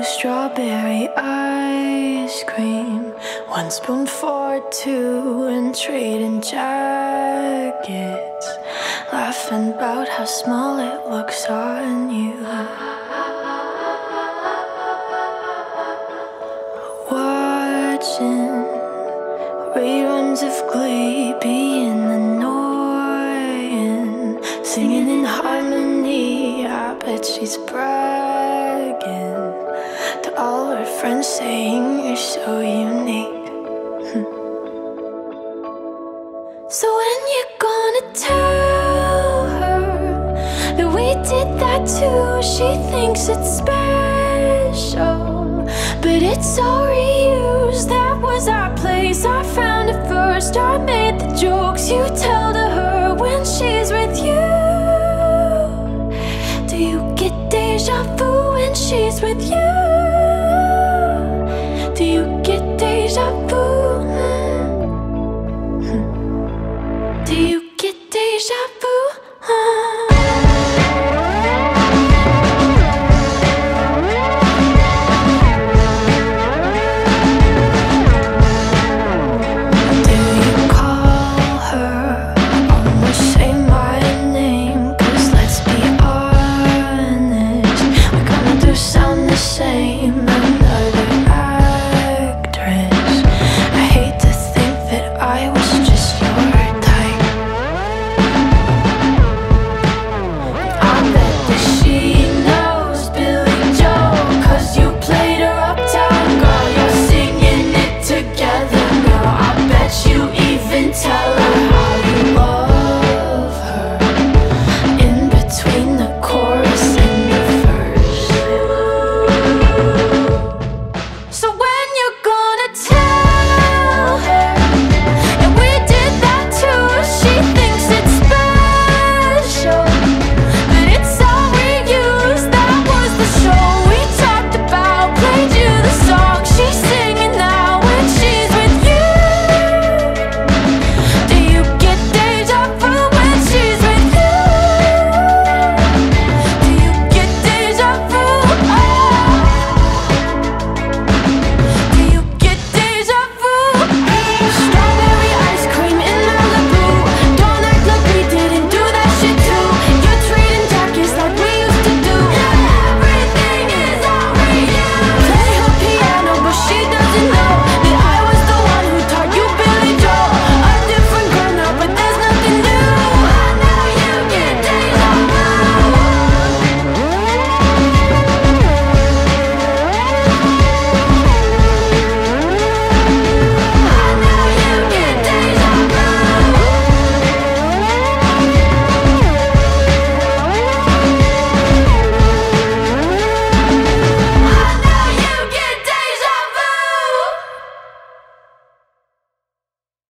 strawberry ice cream, 1 spoon for 2, and trading jackets, laughing about how small it looks on you. Watching reruns of Glee, being annoying, singing in harmony. I bet she's bragging to all her friends, saying you're so unique. So when you gonna tell her that we did that too? She thinks it's special, but it's all reused. That was our place, I found it first. I made the jokes you tell to her when she's with you. Do you get deja vu when she's with you?